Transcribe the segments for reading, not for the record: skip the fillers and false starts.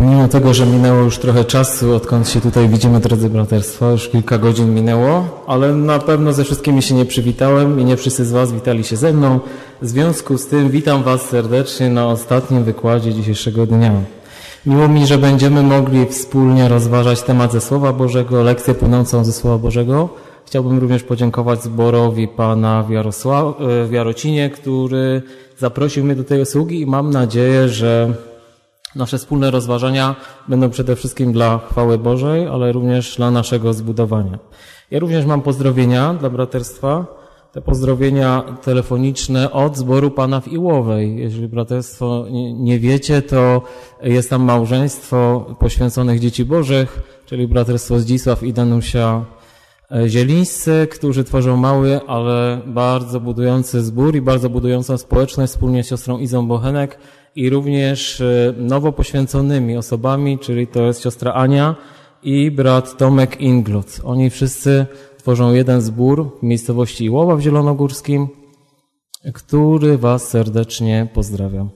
Mimo tego, że minęło już trochę czasu, odkąd się tutaj widzimy, drodzy braterstwo, już kilka godzin minęło, ale na pewno ze wszystkimi się nie przywitałem i nie wszyscy z Was witali się ze mną. W związku z tym witam Was serdecznie na ostatnim wykładzie dzisiejszego dnia. Miło mi, że będziemy mogli wspólnie rozważać temat ze Słowa Bożego, lekcję płynącą ze Słowa Bożego. Chciałbym również podziękować zborowi pana w Jarocinie, który zaprosił mnie do tej usługi i mam nadzieję, że nasze wspólne rozważania będą przede wszystkim dla chwały Bożej, ale również dla naszego zbudowania. Ja również mam pozdrowienia dla braterstwa. Te pozdrowienia telefoniczne od zboru pana w Iłowej. Jeżeli braterstwo nie wiecie, to jest tam małżeństwo poświęconych dzieci Bożych, czyli braterstwo Zdzisław i Danusia Zielińscy, którzy tworzą mały, ale bardzo budujący zbór i bardzo budującą społeczność wspólnie z siostrą Izą Bochenek i również nowo poświęconymi osobami, czyli to jest siostra Ania i brat Tomek Inglot. Oni wszyscy tworzą jeden zbór w miejscowości Iłowa w Zielonogórskim, który Was serdecznie pozdrawiam.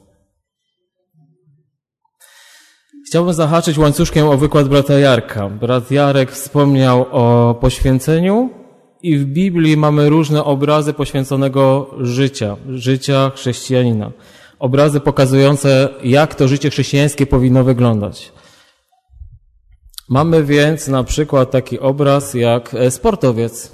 Chciałbym zahaczyć łańcuszkiem o wykład brata Jarka. Brat Jarek wspomniał o poświęceniu i w Biblii mamy różne obrazy poświęconego życia chrześcijanina. Obrazy pokazujące, jak to życie chrześcijańskie powinno wyglądać. Mamy więc na przykład taki obraz jak sportowiec.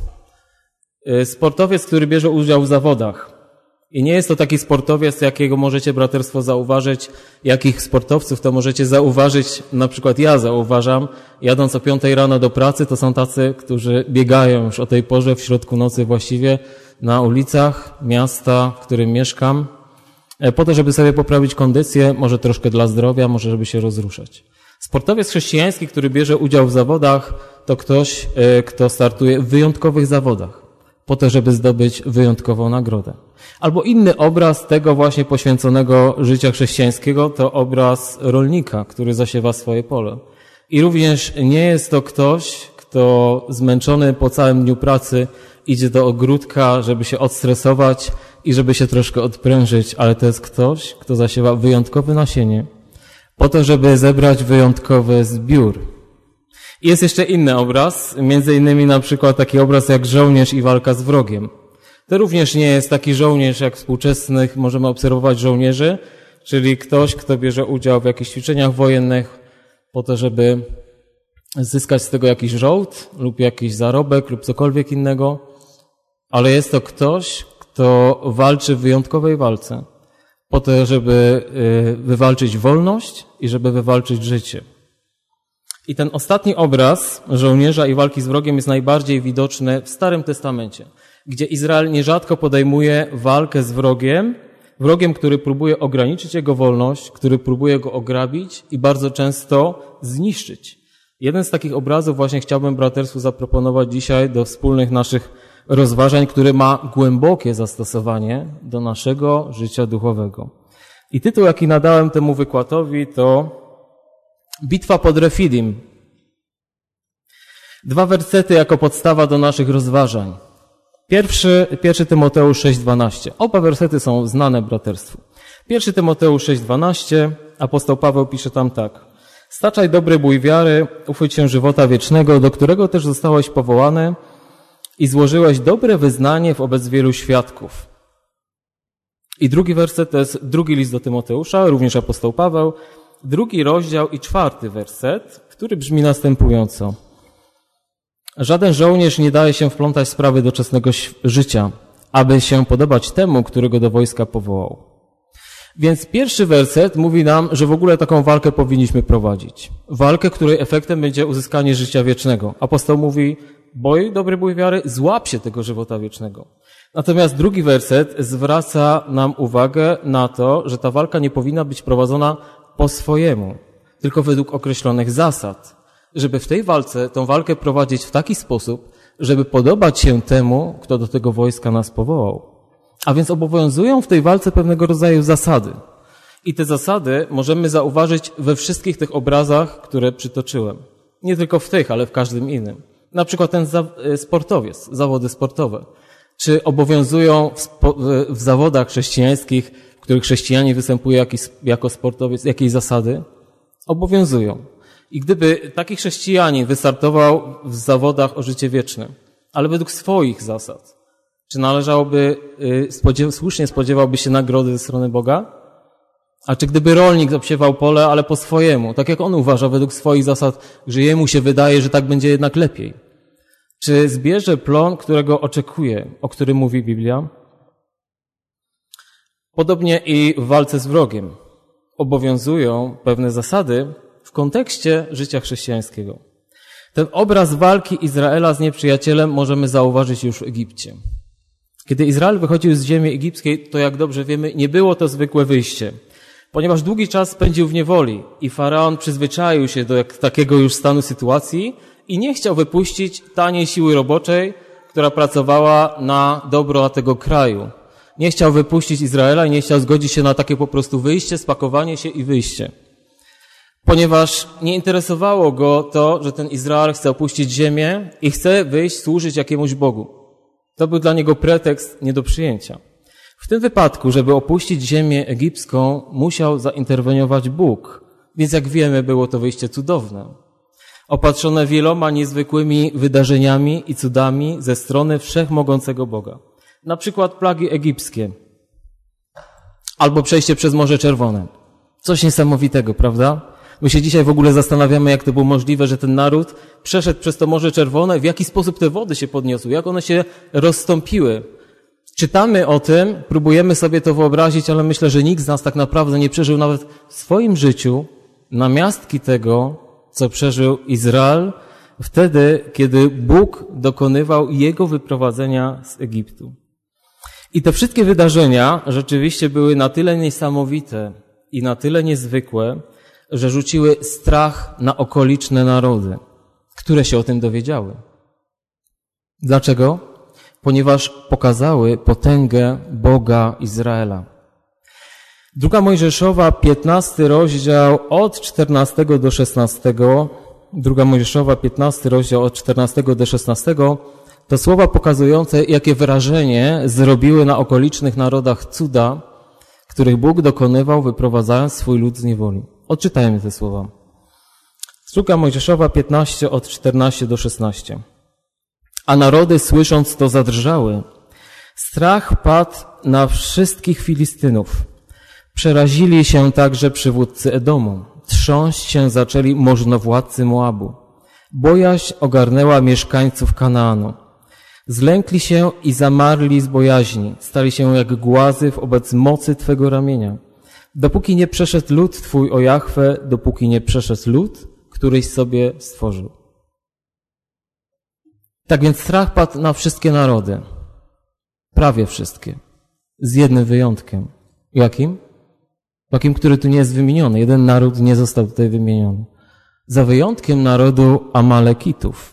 Sportowiec, który bierze udział w zawodach. I nie jest to taki sportowiec, jakiego możecie braterstwo zauważyć, jakich sportowców to możecie zauważyć, na przykład ja zauważam, jadąc o 5 rano do pracy, to są tacy, którzy biegają już o tej porze w środku nocy właściwie na ulicach miasta, w którym mieszkam, po to, żeby sobie poprawić kondycję, może troszkę dla zdrowia, może żeby się rozruszać. Sportowiec chrześcijański, który bierze udział w zawodach, to ktoś, kto startuje w wyjątkowych zawodach, po to, żeby zdobyć wyjątkową nagrodę. Albo inny obraz tego właśnie poświęconego życia chrześcijańskiego to obraz rolnika, który zasiewa swoje pole. I również nie jest to ktoś, kto zmęczony po całym dniu pracy idzie do ogródka, żeby się odstresować i żeby się troszkę odprężyć, ale to jest ktoś, kto zasiewa wyjątkowe nasienie, po to, żeby zebrać wyjątkowy zbiór. I jest jeszcze inny obraz, między innymi na przykład taki obraz jak żołnierz i walka z wrogiem. To również nie jest taki żołnierz, jak współczesnych możemy obserwować żołnierzy, czyli ktoś, kto bierze udział w jakichś ćwiczeniach wojennych po to, żeby zyskać z tego jakiś żołd lub jakiś zarobek lub cokolwiek innego, ale jest to ktoś, kto walczy w wyjątkowej walce po to, żeby wywalczyć wolność i żeby wywalczyć życie. I ten ostatni obraz żołnierza i walki z wrogiem jest najbardziej widoczny w Starym Testamencie, gdzie Izrael nierzadko podejmuje walkę z wrogiem, który próbuje ograniczyć jego wolność, który próbuje go ograbić i bardzo często zniszczyć. Jeden z takich obrazów właśnie chciałbym braterstwu zaproponować dzisiaj do wspólnych naszych rozważań, który ma głębokie zastosowanie do naszego życia duchowego. I tytuł, jaki nadałem temu wykładowi, to Bitwa pod Refidim. 2 wersety jako podstawa do naszych rozważań. Pierwszy Tymoteusz 6,12. Oba wersety są znane braterstwu. 1 Tymoteusz 6,12. Apostoł Paweł pisze tam tak. Staczaj dobry bój wiary, uchwyć się żywota wiecznego, do którego też zostałeś powołany i złożyłeś dobre wyznanie wobec wielu świadków. I drugi werset to jest drugi list do Tymoteusza, również apostoł Paweł, 2 rozdział i 4 werset, który brzmi następująco. Żaden żołnierz nie daje się wplątać w sprawy doczesnego życia, aby się podobać temu, który go do wojska powołał. Więc pierwszy werset mówi nam, że w ogóle taką walkę powinniśmy prowadzić. Walkę, której efektem będzie uzyskanie życia wiecznego. Apostoł mówi, dobry bój wiary, złap się tego żywota wiecznego. Natomiast drugi werset zwraca nam uwagę na to, że ta walka nie powinna być prowadzona po swojemu, tylko według określonych zasad. Żeby w tej walce, tą walkę prowadzić w taki sposób, żeby podobać się temu, kto do tego wojska nas powołał. A więc obowiązują w tej walce pewnego rodzaju zasady. I te zasady możemy zauważyć we wszystkich tych obrazach, które przytoczyłem. Nie tylko w tych, ale w każdym innym. Na przykład ten sportowiec, zawody sportowe. Czy obowiązują w zawodach chrześcijańskich, w których chrześcijanin występuje jako sportowiec, jakieś zasady? Obowiązują. I gdyby taki chrześcijanin wystartował w zawodach o życie wieczne, ale według swoich zasad, czy należałoby, słusznie spodziewałby się nagrody ze strony Boga? A czy gdyby rolnik obsiewał pole, ale po swojemu, tak jak on uważa według swoich zasad, że jemu się wydaje, że tak będzie jednak lepiej? Czy zbierze plon, którego oczekuje, o którym mówi Biblia? Podobnie i w walce z wrogiem. Obowiązują pewne zasady w kontekście życia chrześcijańskiego. Ten obraz walki Izraela z nieprzyjacielem możemy zauważyć już w Egipcie. Kiedy Izrael wychodził z ziemi egipskiej, to jak dobrze wiemy, nie było to zwykłe wyjście. Ponieważ długi czas spędził w niewoli i faraon przyzwyczaił się do takiego już stanu sytuacji i nie chciał wypuścić taniej siły roboczej, która pracowała na dobro tego kraju. Nie chciał wypuścić Izraela i nie chciał zgodzić się na takie po prostu wyjście, spakowanie się i wyjście. Ponieważ nie interesowało go to, że ten Izrael chce opuścić ziemię i chce wyjść służyć jakiemuś Bogu. To był dla niego pretekst nie do przyjęcia. W tym wypadku, żeby opuścić ziemię egipską, musiał zainterweniować Bóg. Więc jak wiemy, było to wyjście cudowne. Opatrzone wieloma niezwykłymi wydarzeniami i cudami ze strony wszechmogącego Boga. Na przykład plagi egipskie. Albo przejście przez Morze Czerwone. Coś niesamowitego, prawda? My się dzisiaj w ogóle zastanawiamy, jak to było możliwe, że ten naród przeszedł przez to Morze Czerwone, w jaki sposób te wody się podniosły, jak one się rozstąpiły. Czytamy o tym, próbujemy sobie to wyobrazić, ale myślę, że nikt z nas tak naprawdę nie przeżył nawet w swoim życiu namiastki tego, co przeżył Izrael wtedy, kiedy Bóg dokonywał jego wyprowadzenia z Egiptu. I te wszystkie wydarzenia rzeczywiście były na tyle niesamowite i na tyle niezwykłe, że rzuciły strach na okoliczne narody, które się o tym dowiedziały. Dlaczego? Ponieważ pokazały potęgę Boga Izraela. 2 Mojżeszowa, 15 rozdział od 14 do 16. 2 Mojżeszowa, 15 rozdział od 14 do 16. To słowa pokazujące, jakie wrażenie zrobiły na okolicznych narodach cuda, których Bóg dokonywał, wyprowadzając swój lud z niewoli. Odczytajmy te słowa. 2 Mojżeszowa 15 od 14 do 16. A narody słysząc to zadrżały. Strach padł na wszystkich Filistynów. Przerazili się także przywódcy Edomu. Trząść się zaczęli możnowładcy Moabu. Bojaźń ogarnęła mieszkańców Kanaanu. Zlękli się i zamarli z bojaźni. Stali się jak głazy wobec mocy Twego ramienia. Dopóki nie przeszedł lud Twój, o Jahwe, dopóki nie przeszedł lud, któryś sobie stworzył. Tak więc strach padł na wszystkie narody. Prawie wszystkie. Z jednym wyjątkiem. Jakim? Takim, który tu nie jest wymieniony. Jeden naród nie został tutaj wymieniony. Za wyjątkiem narodu Amalekitów.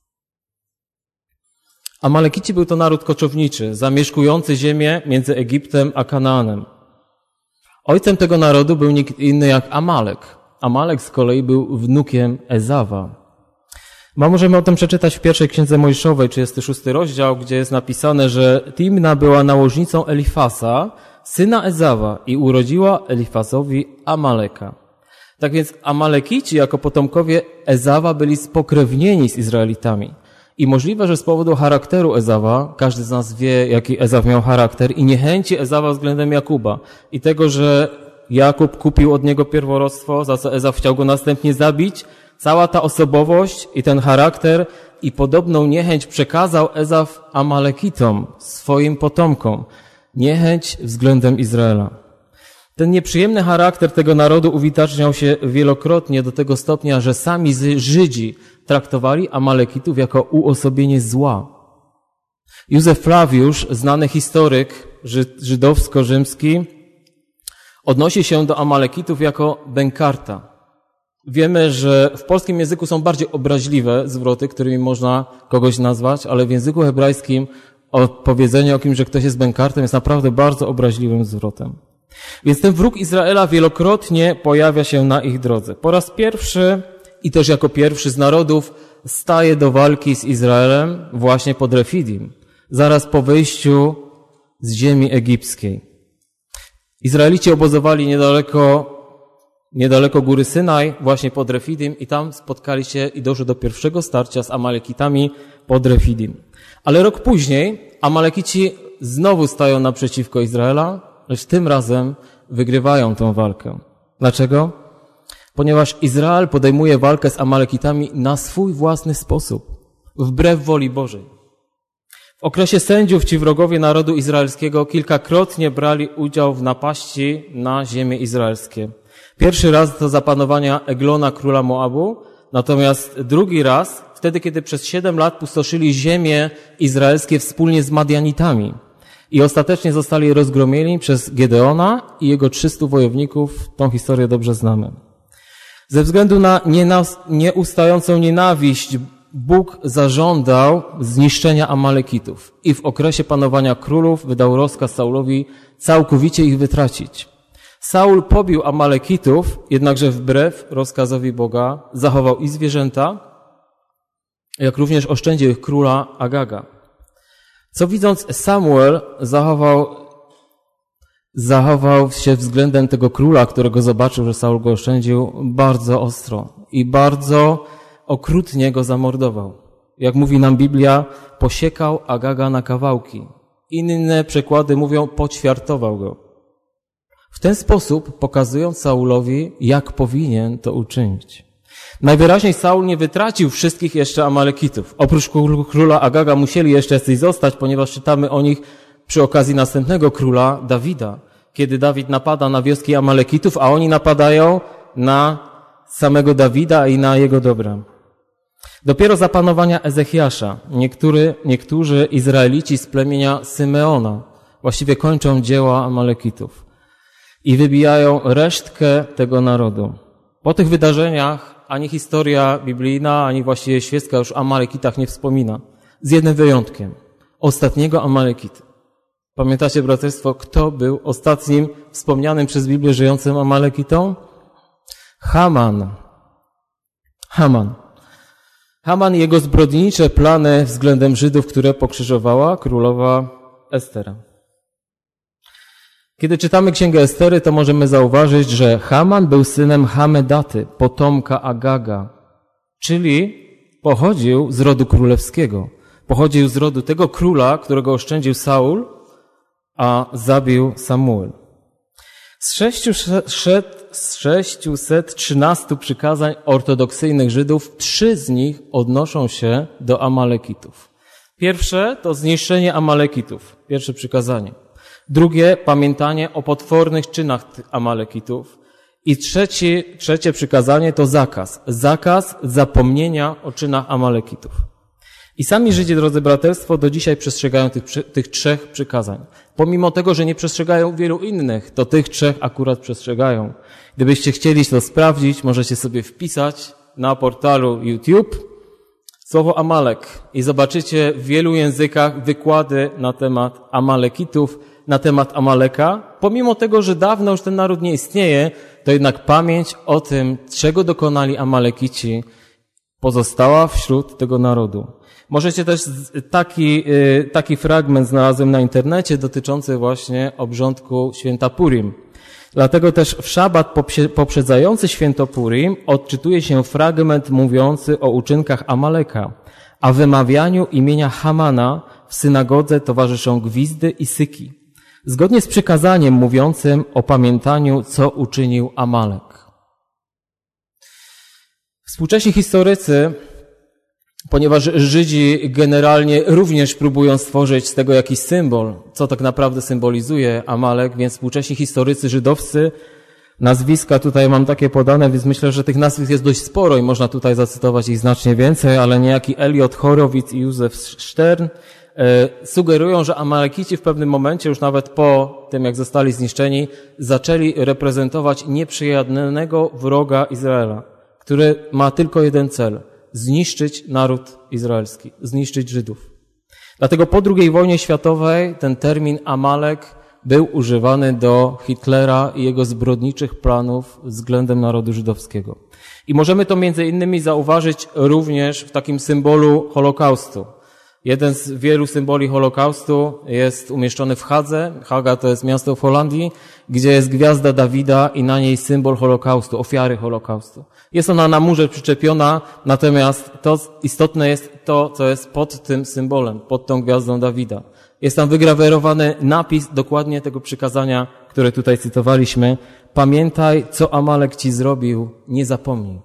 Amalekici był to naród koczowniczy, zamieszkujący ziemię między Egiptem a Kanaanem. Ojcem tego narodu był nikt inny jak Amalek. Amalek z kolei był wnukiem Ezawa. Możemy o tym przeczytać w pierwszej księdze Mojżeszowej, 36 rozdział, gdzie jest napisane, że Timna była nałożnicą Elifasa, syna Ezawa, i urodziła Elifazowi Amaleka. Tak więc Amalekici jako potomkowie Ezawa byli spokrewnieni z Izraelitami. I możliwe, że z powodu charakteru Ezawa, każdy z nas wie, jaki Ezaw miał charakter, i niechęci Ezawa względem Jakuba. I tego, że Jakub kupił od niego pierworództwo, za co Ezaw chciał go następnie zabić, cała ta osobowość i ten charakter i podobną niechęć przekazał Ezaw Amalekitom, swoim potomkom. Niechęć względem Izraela. Ten nieprzyjemny charakter tego narodu uwidaczniał się wielokrotnie do tego stopnia, że sami Żydzi traktowali Amalekitów jako uosobienie zła. Józef Flawiusz, znany historyk żydowsko-rzymski, odnosi się do Amalekitów jako bękarta. Wiemy, że w polskim języku są bardziej obraźliwe zwroty, którymi można kogoś nazwać, ale w języku hebrajskim powiedzenie o kimś, że ktoś jest bękartem, jest naprawdę bardzo obraźliwym zwrotem. Więc ten wróg Izraela wielokrotnie pojawia się na ich drodze. Po raz pierwszy i też jako pierwszy z narodów staje do walki z Izraelem właśnie pod Refidim, zaraz po wyjściu z ziemi egipskiej. Izraelici obozowali niedaleko niedaleko góry Synaj, właśnie pod Refidim i tam spotkali się i doszło do pierwszego starcia z Amalekitami pod Refidim. Ale rok później Amalekici znowu stają naprzeciwko Izraela, lecz tym razem wygrywają tę walkę. Dlaczego? Ponieważ Izrael podejmuje walkę z Amalekitami na swój własny sposób, wbrew woli Bożej. W okresie sędziów ci wrogowie narodu izraelskiego kilkakrotnie brali udział w napaści na ziemię izraelskie. Pierwszy raz to za panowania Eglona, króla Moabu, natomiast drugi raz wtedy, kiedy przez 7 lat pustoszyli ziemię izraelskie wspólnie z Madianitami i ostatecznie zostali rozgromieni przez Gedeona i jego 300 wojowników. Tą historię dobrze znamy. Ze względu na nieustającą nienawiść Bóg zażądał zniszczenia Amalekitów i w okresie panowania królów wydał rozkaz Saulowi całkowicie ich wytracić. Saul pobił Amalekitów, jednakże wbrew rozkazowi Boga zachował i zwierzęta, jak również oszczędził ich króla Agaga. Co widząc Samuel zachował się względem tego króla, którego zobaczył, że Saul go oszczędził, bardzo ostro i bardzo okrutnie go zamordował. Jak mówi nam Biblia, posiekał Agaga na kawałki. Inne przekłady mówią, poćwiartował go. W ten sposób pokazując Saulowi, jak powinien to uczynić. Najwyraźniej Saul nie wytracił wszystkich jeszcze Amalekitów. Oprócz króla Agaga musieli jeszcze jacyś zostać, ponieważ czytamy o nich przy okazji następnego króla, Dawida, kiedy Dawid napada na wioski Amalekitów, a oni napadają na samego Dawida i na jego dobra. Dopiero za panowania Ezechiasza niektórzy Izraelici z plemienia Symeona właściwie kończą dzieła Amalekitów i wybijają resztkę tego narodu. Po tych wydarzeniach ani historia biblijna, ani właściwie świecka już o Amalekitach nie wspomina. Z jednym wyjątkiem. Ostatniego Amalekity. Pamiętacie, braterstwo, kto był ostatnim wspomnianym przez Biblię żyjącym Amalekitą? Haman i jego zbrodnicze plany względem Żydów, które pokrzyżowała królowa Estera. Kiedy czytamy Księgę Estery, to możemy zauważyć, że Haman był synem Hamedaty, potomka Agaga, czyli pochodził z rodu królewskiego. Pochodził z rodu tego króla, którego oszczędził Saul, a zabił Samuel. Z 613 przykazań ortodoksyjnych Żydów 3 z nich odnoszą się do Amalekitów. Pierwsze to zniszczenie Amalekitów, pierwsze przykazanie. Drugie, pamiętanie o potwornych czynach Amalekitów. I trzecie przykazanie to zakaz. Zakaz zapomnienia o czynach Amalekitów. I sami Żydzi, drodzy braterstwo, do dzisiaj przestrzegają tych 3 przykazań. Pomimo tego, że nie przestrzegają wielu innych, to tych 3 akurat przestrzegają. Gdybyście chcieli to sprawdzić, możecie sobie wpisać na portalu YouTube słowo Amalek i zobaczycie w wielu językach wykłady na temat Amalekitów, na temat Amaleka. Pomimo tego, że dawno już ten naród nie istnieje, to jednak pamięć o tym, czego dokonali Amalekici, pozostała wśród tego narodu. Możecie też taki fragment znalazłem na internecie dotyczący właśnie obrządku święta Purim. Dlatego też w szabat poprzedzający święto Purim odczytuje się fragment mówiący o uczynkach Amaleka, a wymawianiu imienia Hamana w synagodze towarzyszą gwizdy i syki, zgodnie z przykazaniem mówiącym o pamiętaniu, co uczynił Amalek. Współcześni historycy, ponieważ Żydzi generalnie również próbują stworzyć z tego jakiś symbol, co tak naprawdę symbolizuje Amalek, więc współcześni historycy żydowscy, nazwiska tutaj mam takie podane, więc myślę, że tych nazwisk jest dość sporo i można tutaj zacytować ich znacznie więcej, ale niejaki Eliot Horowitz i Józef Stern sugerują, że Amalekici w pewnym momencie, już nawet po tym jak zostali zniszczeni, zaczęli reprezentować nieprzyjaznego wroga Izraela, który ma tylko jeden cel – zniszczyć naród izraelski, zniszczyć Żydów. Dlatego po II wojnie światowej ten termin Amalek był używany do Hitlera i jego zbrodniczych planów względem narodu żydowskiego. I możemy to między innymi zauważyć również w takim symbolu Holokaustu. Jeden z wielu symboli Holokaustu jest umieszczony w Hadze. Haga to jest miasto w Holandii, gdzie jest gwiazda Dawida i na niej symbol Holokaustu, ofiary Holokaustu. Jest ona na murze przyczepiona, natomiast to istotne jest to, co jest pod tym symbolem, pod tą gwiazdą Dawida. Jest tam wygrawerowany napis dokładnie tego przykazania, które tutaj cytowaliśmy. Pamiętaj, co Amalek ci zrobił, nie zapomnij.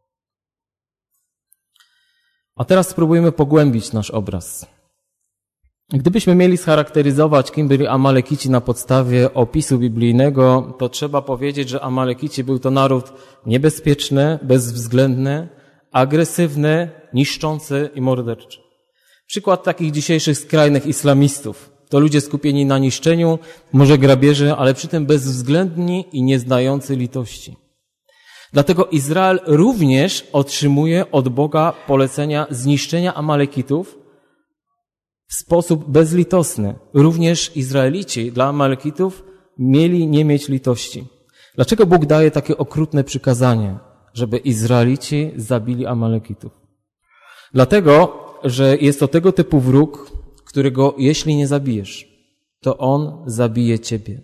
A teraz spróbujmy pogłębić nasz obraz. Gdybyśmy mieli scharakteryzować, kim byli Amalekici na podstawie opisu biblijnego, to trzeba powiedzieć, że Amalekici był to naród niebezpieczny, bezwzględny, agresywny, niszczący i morderczy. Przykład takich dzisiejszych skrajnych islamistów. To ludzie skupieni na niszczeniu, może grabieży, ale przy tym bezwzględni i nieznający litości. Dlatego Izrael również otrzymuje od Boga polecenia zniszczenia Amalekitów w sposób bezlitosny. Również Izraelici dla Amalekitów mieli nie mieć litości. Dlaczego Bóg daje takie okrutne przykazanie, żeby Izraelici zabili Amalekitów? Dlatego, że jest to tego typu wróg, którego jeśli nie zabijesz, to on zabije ciebie.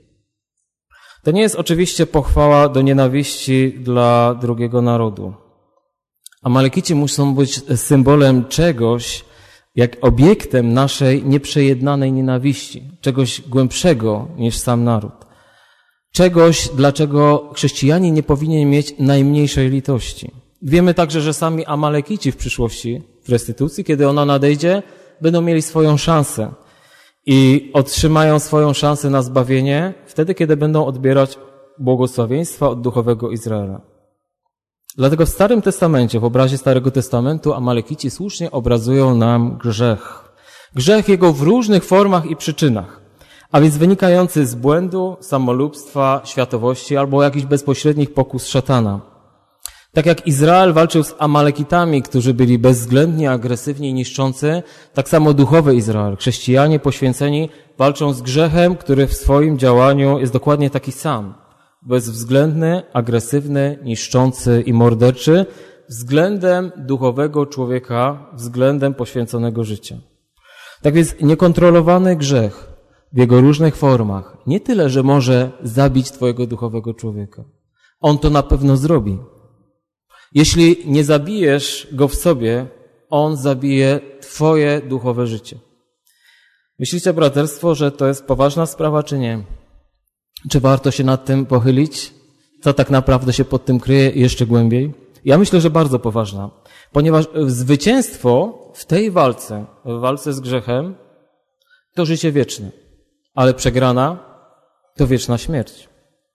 To nie jest oczywiście pochwała do nienawiści dla drugiego narodu. Amalekici muszą być symbolem czegoś, jak obiektem naszej nieprzejednanej nienawiści, czegoś głębszego niż sam naród. Czegoś, dlaczego chrześcijanin nie powinien mieć najmniejszej litości. Wiemy także, że sami Amalekici w przyszłości, w restytucji, kiedy ona nadejdzie, będą mieli swoją szansę i otrzymają swoją szansę na zbawienie wtedy, kiedy będą odbierać błogosławieństwa od duchowego Izraela. Dlatego w Starym Testamencie, w obrazie Starego Testamentu, Amalekici słusznie obrazują nam grzech. Grzech jego w różnych formach i przyczynach, a więc wynikający z błędu, samolubstwa, światowości albo jakichś bezpośrednich pokus szatana. Tak jak Izrael walczył z Amalekitami, którzy byli bezwzględnie agresywni i niszczący, tak samo duchowy Izrael, chrześcijanie poświęceni, walczą z grzechem, który w swoim działaniu jest dokładnie taki sam. Bezwzględny, agresywny, niszczący i morderczy względem duchowego człowieka, względem poświęconego życia. Tak więc niekontrolowany grzech w jego różnych formach nie tyle, że może zabić twojego duchowego człowieka. On to na pewno zrobi. Jeśli nie zabijesz go w sobie, on zabije twoje duchowe życie. Myślicie, braterstwo, że to jest poważna sprawa, czy nie? Czy warto się nad tym pochylić? Co tak naprawdę się pod tym kryje jeszcze głębiej? Ja myślę, że bardzo poważna, ponieważ zwycięstwo w tej walce, w walce z grzechem, to życie wieczne, ale przegrana to wieczna śmierć.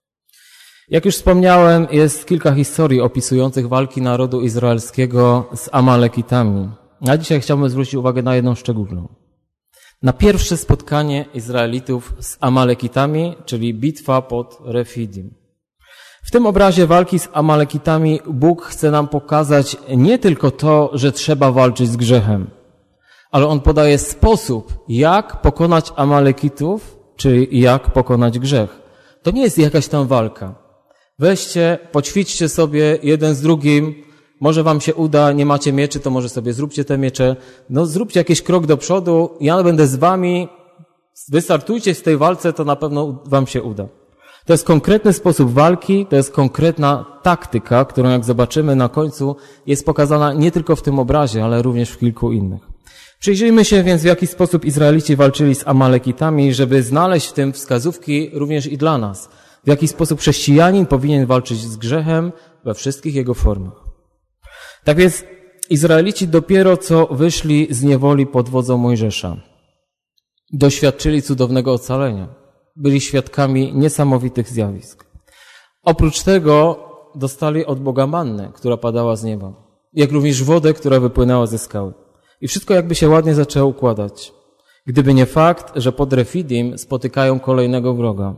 Jak już wspomniałem, jest kilka historii opisujących walki narodu izraelskiego z Amalekitami. A dzisiaj chciałbym zwrócić uwagę na jedną szczególną. Na pierwsze spotkanie Izraelitów z Amalekitami, czyli bitwa pod Refidim. W tym obrazie walki z Amalekitami Bóg chce nam pokazać nie tylko to, że trzeba walczyć z grzechem, ale On podaje sposób, jak pokonać Amalekitów, czyli jak pokonać grzech. To nie jest jakaś tam walka. Weźcie, poćwiczcie sobie jeden z drugim, może wam się uda, nie macie mieczy, to może sobie zróbcie te miecze. No zróbcie jakiś krok do przodu, ja będę z wami, wystartujcie z tej walce, to na pewno wam się uda. To jest konkretny sposób walki, to jest konkretna taktyka, którą jak zobaczymy na końcu jest pokazana nie tylko w tym obrazie, ale również w kilku innych. Przyjrzyjmy się więc, w jaki sposób Izraelici walczyli z Amalekitami, żeby znaleźć w tym wskazówki również i dla nas. W jaki sposób chrześcijanin powinien walczyć z grzechem we wszystkich jego formach. Tak więc Izraelici dopiero co wyszli z niewoli pod wodzą Mojżesza. Doświadczyli cudownego ocalenia. Byli świadkami niesamowitych zjawisk. Oprócz tego dostali od Boga mannę, która padała z nieba. Jak również wodę, która wypłynęła ze skały. I wszystko jakby się ładnie zaczęło układać. Gdyby nie fakt, że pod Refidim spotykają kolejnego wroga.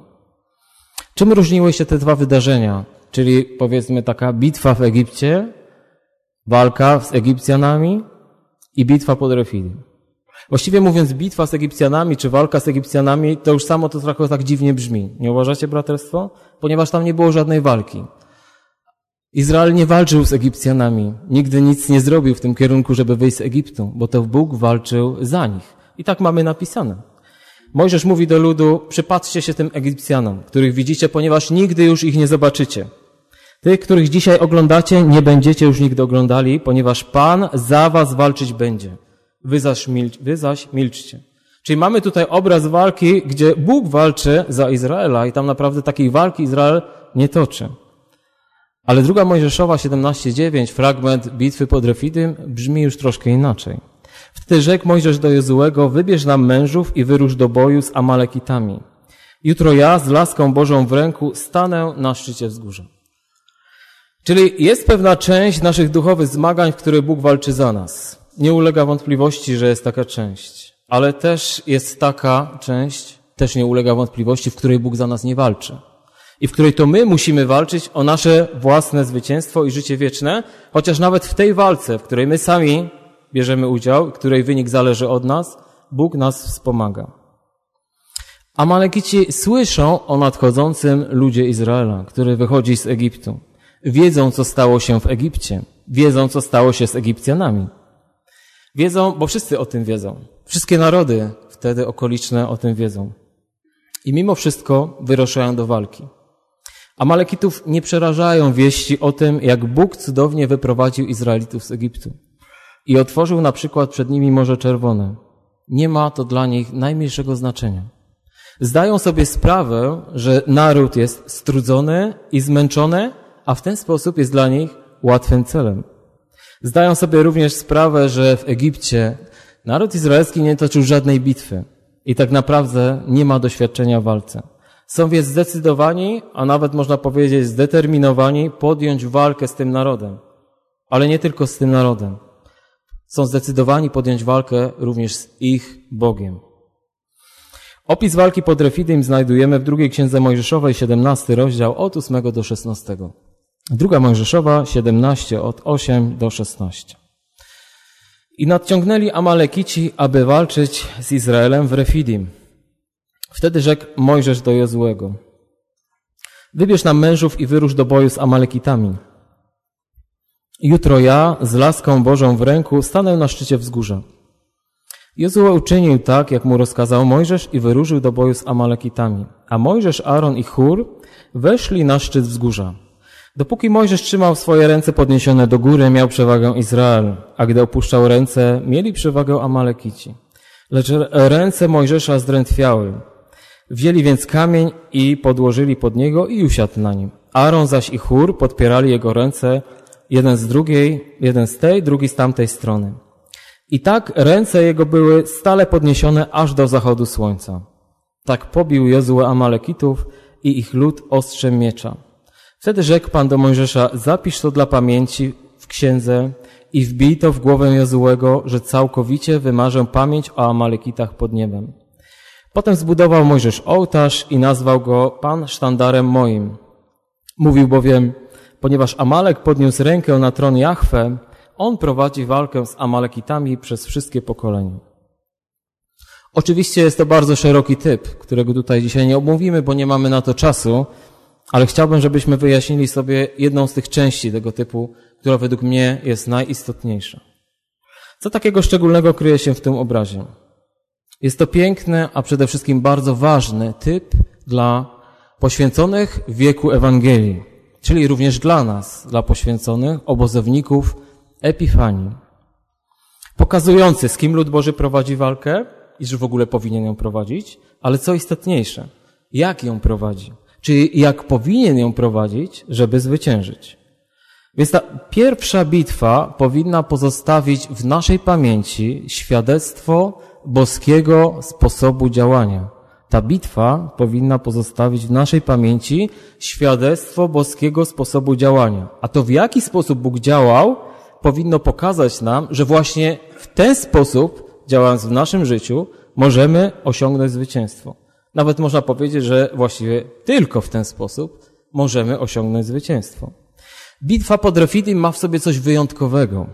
Czym różniły się te dwa wydarzenia? Czyli powiedzmy taka bitwa w Egipcie, walka z Egipcjanami i bitwa pod Refidim. Właściwie mówiąc bitwa z Egipcjanami czy walka z Egipcjanami, to już samo to trochę tak dziwnie brzmi. Nie uważacie, braterstwo? Ponieważ tam nie było żadnej walki. Izrael nie walczył z Egipcjanami. Nigdy nic nie zrobił w tym kierunku, żeby wyjść z Egiptu, bo to Bóg walczył za nich. I tak mamy napisane. Mojżesz mówi do ludu, przypatrzcie się tym Egipcjanom, których widzicie, ponieważ nigdy już ich nie zobaczycie. Tych, których dzisiaj oglądacie, nie będziecie już nigdy oglądali, ponieważ Pan za was walczyć będzie. Wy zaś milczcie. Czyli mamy tutaj obraz walki, gdzie Bóg walczy za Izraela i tam naprawdę takiej walki Izrael nie toczy. Ale 2 Mojżeszowa 17:9, fragment bitwy pod Refidim, brzmi już troszkę inaczej. Wtedy rzekł Mojżesz do Jozułego, wybierz nam mężów i wyrusz do boju z Amalekitami. Jutro ja z laską Bożą w ręku stanę na szczycie wzgórza. Czyli jest pewna część naszych duchowych zmagań, w których Bóg walczy za nas. Nie ulega wątpliwości, że jest taka część. Ale też jest taka część, też nie ulega wątpliwości, w której Bóg za nas nie walczy. I w której to my musimy walczyć o nasze własne zwycięstwo i życie wieczne, chociaż nawet w tej walce, w której my sami bierzemy udział, której wynik zależy od nas, Bóg nas wspomaga. Amalekici słyszą o nadchodzącym ludzie Izraela, który wychodzi z Egiptu. Wiedzą, co stało się w Egipcie. Wiedzą, co stało się z Egipcjanami. Wiedzą, bo wszyscy o tym wiedzą. Wszystkie narody wtedy okoliczne o tym wiedzą. I mimo wszystko wyruszają do walki. Amalekitów nie przerażają wieści o tym, jak Bóg cudownie wyprowadził Izraelitów z Egiptu i otworzył na przykład przed nimi Morze Czerwone. Nie ma to dla nich najmniejszego znaczenia. Zdają sobie sprawę, że naród jest strudzony i zmęczony, a w ten sposób jest dla nich łatwym celem. Zdają sobie również sprawę, że w Egipcie naród izraelski nie toczył żadnej bitwy i tak naprawdę nie ma doświadczenia w walce. Są więc zdecydowani, a nawet można powiedzieć zdeterminowani podjąć walkę z tym narodem. Ale nie tylko z tym narodem. Są zdecydowani podjąć walkę również z ich Bogiem. Opis walki pod Refidim znajdujemy w 2 Księdze Mojżeszowej, 17 rozdział, od 8 do 16. 2 Mojżeszowa, 17, od 8 do 16. I nadciągnęli Amalekici, aby walczyć z Izraelem w Refidim. Wtedy rzekł Mojżesz do Jozułego, wybierz nam mężów i wyrusz do boju z Amalekitami. Jutro ja z laską Bożą w ręku stanę na szczycie wzgórza. Jozue uczynił tak, jak mu rozkazał Mojżesz i wyruszył do boju z Amalekitami. A Mojżesz, Aaron i Hur weszli na szczyt wzgórza. Dopóki Mojżesz trzymał swoje ręce podniesione do góry, miał przewagę Izrael, a gdy opuszczał ręce, mieli przewagę Amalekici. Lecz ręce Mojżesza zdrętwiały. Wzięli więc kamień i podłożyli pod niego i usiadł na nim. Aaron zaś i Hur podpierali jego ręce, jeden z tej, drugi z tamtej strony. I tak ręce jego były stale podniesione aż do zachodu słońca. Tak pobił Jozue Amalekitów i ich lud ostrzem miecza. Wtedy rzekł Pan do Mojżesza, zapisz to dla pamięci w księdze i wbij to w głowę Jozuego, że całkowicie wymarzę pamięć o Amalekitach pod niebem. Potem zbudował Mojżesz ołtarz i nazwał go Pan sztandarem moim. Mówił bowiem, ponieważ Amalek podniósł rękę na tron Jahwe, on prowadzi walkę z Amalekitami przez wszystkie pokolenia. Oczywiście jest to bardzo szeroki typ, którego tutaj dzisiaj nie omówimy, bo nie mamy na to czasu, ale chciałbym, żebyśmy wyjaśnili sobie jedną z tych części tego typu, która według mnie jest najistotniejsza. Co takiego szczególnego kryje się w tym obrazie? Jest to piękny, a przede wszystkim bardzo ważny typ dla poświęconych wieku Ewangelii, czyli również dla nas, dla poświęconych obozowników Epifanii. Pokazujący, z kim lud Boży prowadzi walkę i że w ogóle powinien ją prowadzić, ale co istotniejsze, jak ją prowadzi, czyli jak powinien ją prowadzić, żeby zwyciężyć. Więc ta pierwsza bitwa powinna pozostawić w naszej pamięci świadectwo boskiego sposobu działania. Ta bitwa powinna pozostawić w naszej pamięci świadectwo boskiego sposobu działania. A to w jaki sposób Bóg działał, powinno pokazać nam, że właśnie w ten sposób, działając w naszym życiu, możemy osiągnąć zwycięstwo. Nawet można powiedzieć, że właściwie tylko w ten sposób możemy osiągnąć zwycięstwo. Bitwa pod Refidim ma w sobie coś wyjątkowego.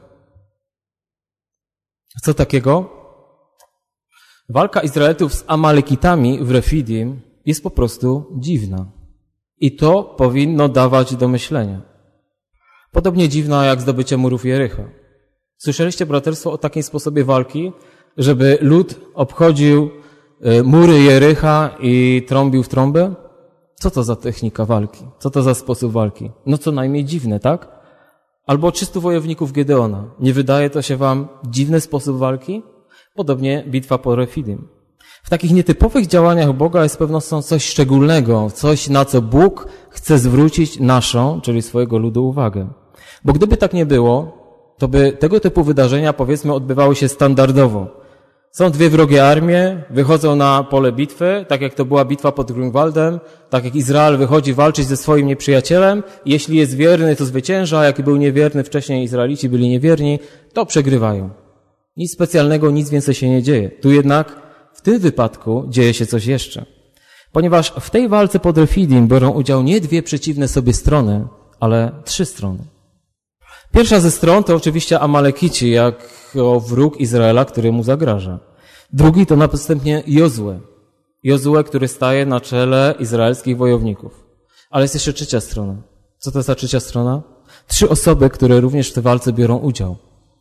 Co takiego? Walka Izraelitów z Amalekitami w Refidim jest po prostu dziwna. I to powinno dawać do myślenia. Podobnie dziwna jak zdobycie murów Jericha. Słyszeliście, braterstwo, o takim sposobie walki, żeby lud obchodził mury Jericha i trąbił w trąbę? Co to za technika walki? Co to za sposób walki? No co najmniej dziwne, tak? Albo 300 wojowników Gedeona. Nie wydaje to się wam dziwny sposób walki? Podobnie bitwa pod Refidim. W takich nietypowych działaniach Boga jest pewnością coś szczególnego, coś, na co Bóg chce zwrócić naszą, czyli swojego ludu, uwagę. Bo gdyby tak nie było, to by tego typu wydarzenia, powiedzmy, odbywały się standardowo. Są dwie wrogie armie, wychodzą na pole bitwy, tak jak to była bitwa pod Grunwaldem, tak jak Izrael wychodzi walczyć ze swoim nieprzyjacielem. Jeśli jest wierny, to zwycięża, a jak był niewierny, wcześniej Izraelici byli niewierni, to przegrywają. Nic specjalnego, nic więcej się nie dzieje. Tu jednak w tym wypadku dzieje się coś jeszcze. Ponieważ w tej walce pod Refidim biorą udział nie dwie przeciwne sobie strony, ale 3 strony. Pierwsza ze stron to oczywiście Amalekici, jako wróg Izraela, który mu zagraża. Drugi to następnie Jozue. Jozue, który staje na czele izraelskich wojowników. Ale jest jeszcze trzecia strona. Co to jest ta trzecia strona? 3 osoby, które również w tej walce biorą udział.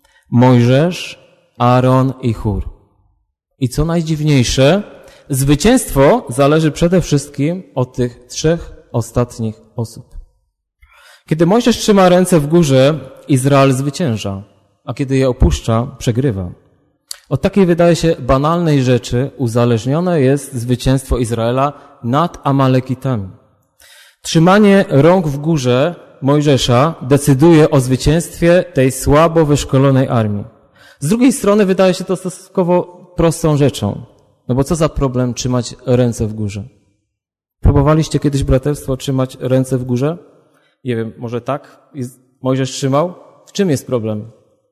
Mojżesz, Aaron i Hur. I co najdziwniejsze, zwycięstwo zależy przede wszystkim od tych 3 ostatnich osób. Kiedy Mojżesz trzyma ręce w górze, Izrael zwycięża, a kiedy je opuszcza, przegrywa. Od takiej, wydaje się, banalnej rzeczy uzależnione jest zwycięstwo Izraela nad Amalekitami. Trzymanie rąk w górze Mojżesza decyduje o zwycięstwie tej słabo wyszkolonej armii. Z drugiej strony wydaje się to stosunkowo prostą rzeczą. No bo co za problem trzymać ręce w górze? Próbowaliście kiedyś, braterstwo, trzymać ręce w górze? Nie wiem, może tak? Mojżesz trzymał? W czym jest problem?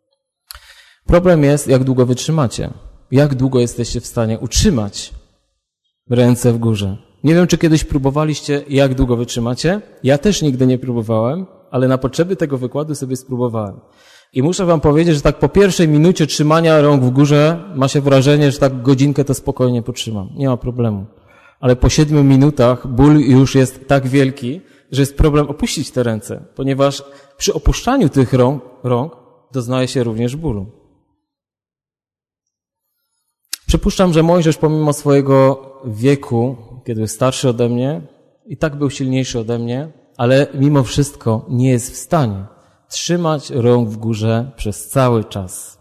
Problem jest, jak długo wytrzymacie. Jak długo jesteście w stanie utrzymać ręce w górze. Nie wiem, czy kiedyś próbowaliście, jak długo wytrzymacie. Ja też nigdy nie próbowałem, ale na potrzeby tego wykładu sobie spróbowałem. I muszę wam powiedzieć, że tak po pierwszej minucie trzymania rąk w górze ma się wrażenie, że tak godzinkę to spokojnie potrzymam. Nie ma problemu. Ale po 7 minutach ból już jest tak wielki, że jest problem opuścić te ręce, ponieważ przy opuszczaniu tych rąk doznaje się również bólu. Przypuszczam, że Mojżesz pomimo swojego wieku, kiedy był starszy ode mnie, i tak był silniejszy ode mnie, ale mimo wszystko nie jest w stanie trzymać rąk w górze przez cały czas.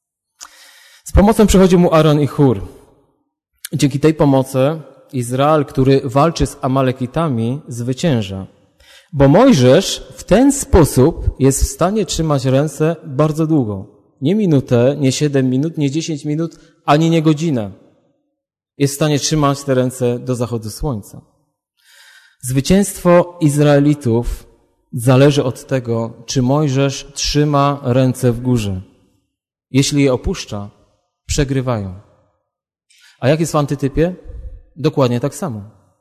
Z pomocą przychodzi mu Aaron i Hur. Dzięki tej pomocy Izrael, który walczy z Amalekitami, zwycięża. Bo Mojżesz w ten sposób jest w stanie trzymać ręce bardzo długo. Nie minutę, nie 7 minut, nie 10 minut, ani nie godzinę. Jest w stanie trzymać te ręce do zachodu słońca. Zwycięstwo Izraelitów zależy od tego, czy Mojżesz trzyma ręce w górze. Jeśli je opuszcza, przegrywają. A jak jest w antytypie? Dokładnie tak samo.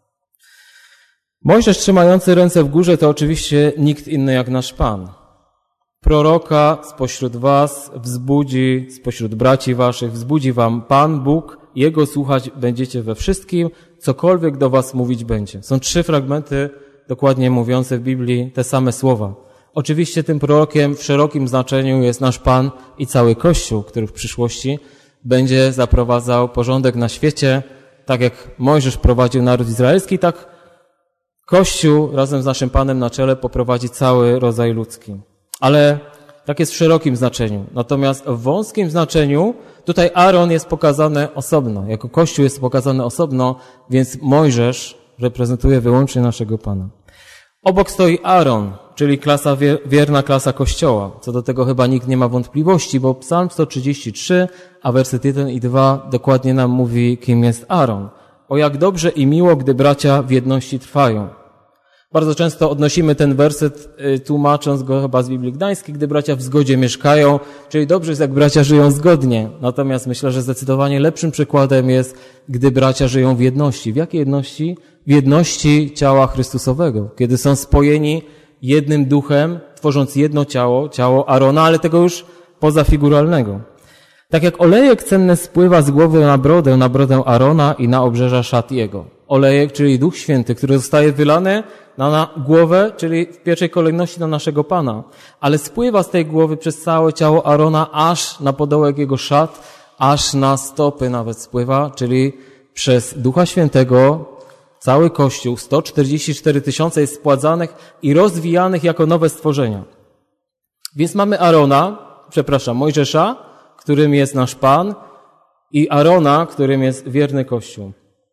Mojżesz trzymający ręce w górze to oczywiście nikt inny jak nasz Pan. Proroka spośród was wzbudzi, spośród braci waszych wzbudzi wam Pan Bóg, Jego słuchać będziecie we wszystkim, cokolwiek do was mówić będzie. Są 3 fragmenty dokładnie mówiące w Biblii te same słowa. Oczywiście tym prorokiem w szerokim znaczeniu jest nasz Pan i cały Kościół, który w przyszłości będzie zaprowadzał porządek na świecie, tak jak Mojżesz prowadził naród izraelski, tak Kościół razem z naszym Panem na czele poprowadzi cały rodzaj ludzki. Ale tak jest w szerokim znaczeniu. Natomiast w wąskim znaczeniu tutaj Aaron jest pokazany osobno. Jako Kościół jest pokazany osobno, więc Mojżesz reprezentuje wyłącznie naszego Pana. Obok stoi Aaron, czyli klasa wierna klasa Kościoła. Co do tego chyba nikt nie ma wątpliwości, bo Psalm 133, a werset 1 i 2 dokładnie nam mówi, kim jest Aaron. O jak dobrze i miło, gdy bracia w jedności trwają. Bardzo często odnosimy ten werset, tłumacząc go chyba z Biblii Gdańskiej, gdy bracia w zgodzie mieszkają, czyli dobrze jest, jak bracia żyją zgodnie. Natomiast myślę, że zdecydowanie lepszym przykładem jest, gdy bracia żyją w jedności. W jakiej jedności? W jedności ciała Chrystusowego. Kiedy są spojeni jednym duchem, tworząc jedno ciało, ciało Arona, ale tego już pozafiguralnego. Tak jak olejek cenny spływa z głowy na brodę Arona i na obrzeża szat jego. Olejek, czyli Duch Święty, który zostaje wylany na głowę, czyli w pierwszej kolejności na naszego Pana, ale spływa z tej głowy przez całe ciało Arona aż na podołek jego szat, aż na stopy nawet spływa, czyli przez Ducha Świętego cały Kościół, 144 000 jest spładzanych i rozwijanych jako nowe stworzenia. Więc mamy Mojżesza, którym jest nasz Pan, i Arona, którym jest wierny Kościół.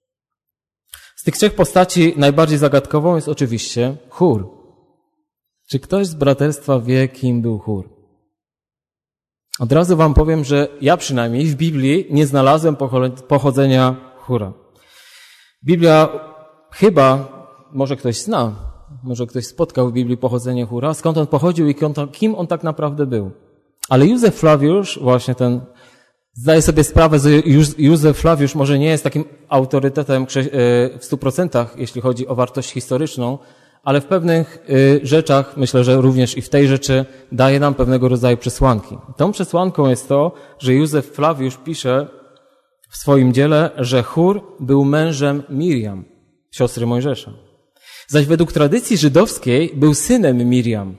Z tych trzech postaci najbardziej zagadkową jest oczywiście Hur. Czy ktoś z braterstwa wie, kim był Hur? Od razu wam powiem, że ja przynajmniej w Biblii nie znalazłem pochodzenia Hura. Biblia chyba, może ktoś zna, może ktoś spotkał w Biblii pochodzenie Hura, skąd on pochodził i kim on tak naprawdę był. Ale Józef Flawiusz, właśnie ten, zdaję sobie sprawę, że Józef Flawiusz może nie jest takim autorytetem w 100%, jeśli chodzi o wartość historyczną, ale w pewnych rzeczach, myślę, że również i w tej rzeczy daje nam pewnego rodzaju przesłanki. Tą przesłanką jest to, że Józef Flawiusz pisze w swoim dziele, że Hur był mężem Miriam, siostry Mojżesza. Zaś według tradycji żydowskiej był synem Miriam.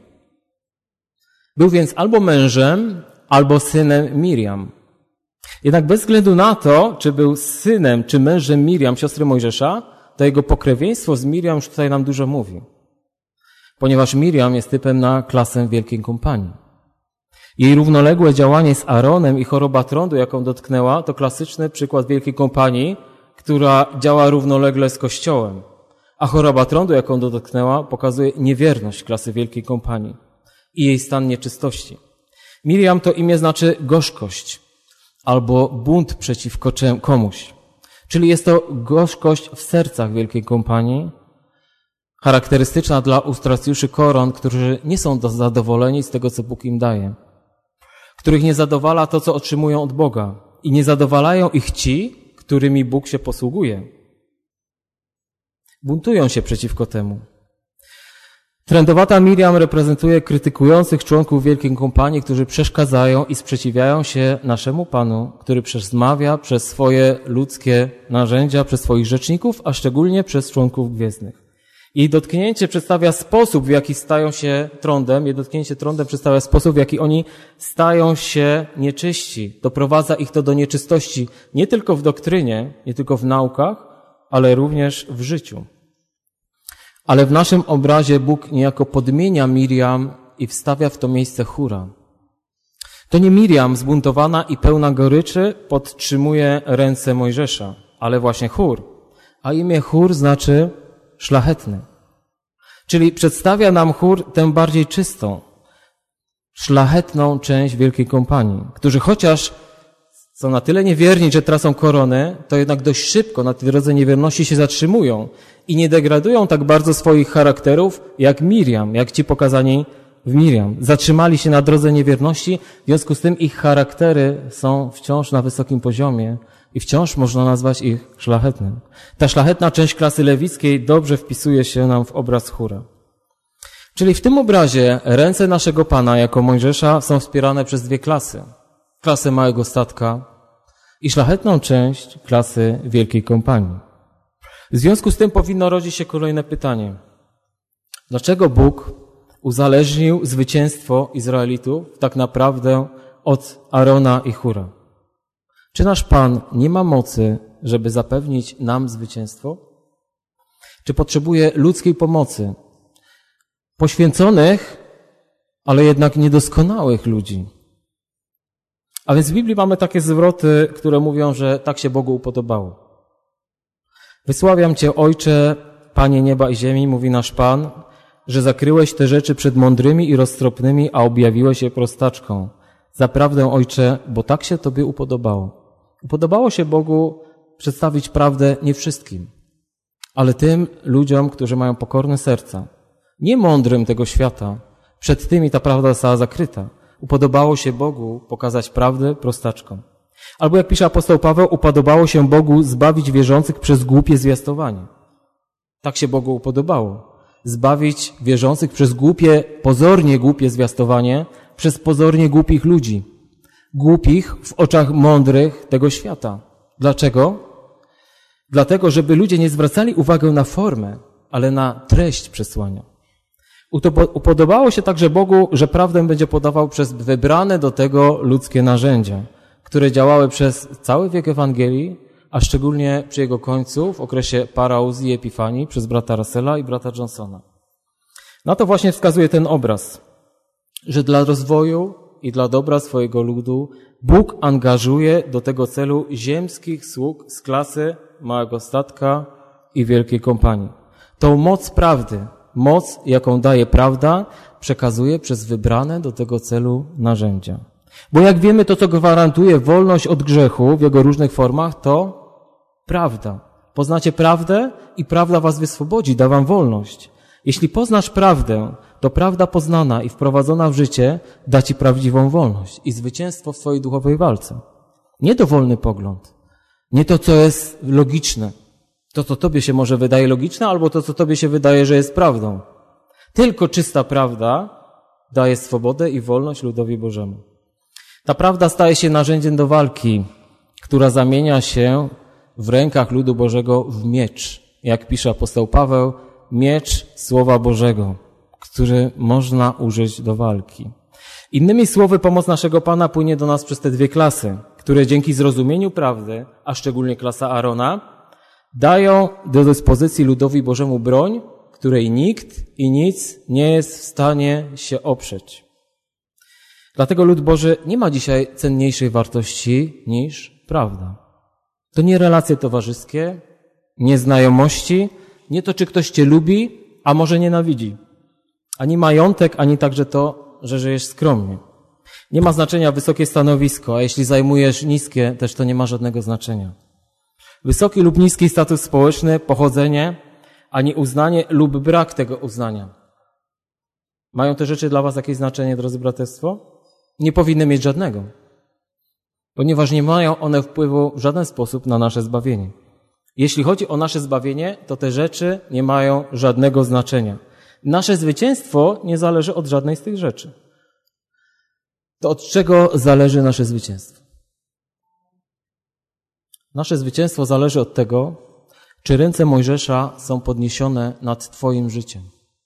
Był więc albo mężem, albo synem Miriam. Jednak bez względu na to, czy był synem, czy mężem Miriam, siostry Mojżesza, to jego pokrewieństwo z Miriam już tutaj nam dużo mówi. Ponieważ Miriam jest typem na klasę Wielkiej Kompanii. Jej równoległe działanie z Aaronem i choroba trądu, jaką dotknęła, to klasyczny przykład Wielkiej Kompanii, która działa równolegle z Kościołem. A choroba trądu, jaką dotknęła, pokazuje niewierność klasy Wielkiej Kompanii i jej stan nieczystości. Miriam to imię znaczy gorzkość albo bunt przeciwko komuś. Czyli jest to gorzkość w sercach Wielkiej Kompanii, charakterystyczna dla ustracjuszy koron, którzy nie są zadowoleni z tego, co Bóg im daje, których nie zadowala to, co otrzymują od Boga i nie zadowalają ich ci, którymi Bóg się posługuje. Buntują się przeciwko temu. Trędowata Miriam reprezentuje krytykujących członków Wielkiej Kompanii, którzy przeszkadzają i sprzeciwiają się naszemu Panu, który przemawia przez swoje ludzkie narzędzia, przez swoich rzeczników, a szczególnie przez członków gwiezdnych. Jej dotknięcie przedstawia sposób, w jaki stają się trądem. Jej dotknięcie trądem przedstawia sposób, w jaki oni stają się nieczyści. Doprowadza ich to do nieczystości nie tylko w doktrynie, nie tylko w naukach, ale również w życiu. Ale w naszym obrazie Bóg niejako podmienia Miriam i wstawia w to miejsce Hura. To nie Miriam zbuntowana i pełna goryczy podtrzymuje ręce Mojżesza, ale właśnie Hur. A imię Hur znaczy szlachetny. Czyli przedstawia nam Hur tę bardziej czystą, szlachetną część Wielkiej Kompanii, którzy chociaż są na tyle niewierni, że tracą koronę, to jednak dość szybko na tej drodze niewierności się zatrzymują i nie degradują tak bardzo swoich charakterów jak Miriam, jak ci pokazani w Miriam. Zatrzymali się na drodze niewierności, w związku z tym ich charaktery są wciąż na wysokim poziomie i wciąż można nazwać ich szlachetnym. Ta szlachetna część klasy lewickiej dobrze wpisuje się nam w obraz Hura. Czyli w tym obrazie ręce naszego Pana jako Mojżesza są wspierane przez dwie klasy. Klasę małego statka i szlachetną część klasy Wielkiej Kompanii. W związku z tym powinno rodzić się kolejne pytanie. Dlaczego Bóg uzależnił zwycięstwo Izraelitów tak naprawdę od Arona i Hura? Czy nasz Pan nie ma mocy, żeby zapewnić nam zwycięstwo? Czy potrzebuje ludzkiej pomocy? Poświęconych, ale jednak niedoskonałych ludzi. A więc w Biblii mamy takie zwroty, które mówią, że tak się Bogu upodobało. Wysławiam Cię, Ojcze, Panie nieba i ziemi, mówi nasz Pan, że zakryłeś te rzeczy przed mądrymi i roztropnymi, a objawiłeś je prostaczką. Zaprawdę, Ojcze, bo tak się Tobie upodobało. Upodobało się Bogu przedstawić prawdę nie wszystkim, ale tym ludziom, którzy mają pokorne serca. Nie mądrym tego świata. Przed tymi ta prawda została zakryta. Upodobało się Bogu pokazać prawdę prostaczkom. Albo jak pisze apostoł Paweł, upodobało się Bogu zbawić wierzących przez głupie zwiastowanie. Tak się Bogu upodobało. Zbawić wierzących przez pozornie głupie zwiastowanie, przez pozornie głupich ludzi. Głupich w oczach mądrych tego świata. Dlaczego? Dlatego, żeby ludzie nie zwracali uwagi na formę, ale na treść przesłania. Upodobało się także Bogu, że prawdę będzie podawał przez wybrane do tego ludzkie narzędzia, które działały przez cały wiek Ewangelii, a szczególnie przy jego końcu, w okresie parauzji i epifanii, przez brata Russella i brata Johnsona. Na to właśnie wskazuje ten obraz, że dla rozwoju i dla dobra swojego ludu Bóg angażuje do tego celu ziemskich sług z klasy małego statka i wielkiej kompanii. Tą moc prawdy, moc, jaką daje prawda, przekazuje przez wybrane do tego celu narzędzia. Bo jak wiemy, to, co gwarantuje wolność od grzechu w jego różnych formach, to prawda. Poznacie prawdę i prawda was wyswobodzi, da wam wolność. Jeśli poznasz prawdę, to prawda poznana i wprowadzona w życie da ci prawdziwą wolność i zwycięstwo w swojej duchowej walce. Nie dowolny pogląd, nie to, co jest logiczne, to, co tobie się może wydaje logiczne, albo to, co tobie się wydaje, że jest prawdą. Tylko czysta prawda daje swobodę i wolność ludowi Bożemu. Ta prawda staje się narzędziem do walki, która zamienia się w rękach ludu Bożego w miecz. Jak pisze apostoł Paweł, miecz Słowa Bożego, który można użyć do walki. Innymi słowy, pomoc naszego Pana płynie do nas przez te dwie klasy, które dzięki zrozumieniu prawdy, a szczególnie klasa Aarona, dają do dyspozycji ludowi Bożemu broń, której nikt i nic nie jest w stanie się oprzeć. Dlatego lud Boży nie ma dzisiaj cenniejszej wartości niż prawda. To nie relacje towarzyskie, nie znajomości, nie to, czy ktoś cię lubi, a może nienawidzi. Ani majątek, ani także to, że żyjesz skromnie. Nie ma znaczenia wysokie stanowisko, a jeśli zajmujesz niskie, też to nie ma żadnego znaczenia. Wysoki lub niski status społeczny, pochodzenie, ani uznanie lub brak tego uznania. Mają te rzeczy dla was jakieś znaczenie, drodzy braterstwo? Nie powinny mieć żadnego, ponieważ nie mają one wpływu w żaden sposób na nasze zbawienie. Jeśli chodzi o nasze zbawienie, to te rzeczy nie mają żadnego znaczenia. Nasze zwycięstwo nie zależy od żadnej z tych rzeczy. To od czego zależy nasze zwycięstwo? Nasze zwycięstwo zależy od tego, czy ręce Mojżesza są podniesione nad twoim życiem.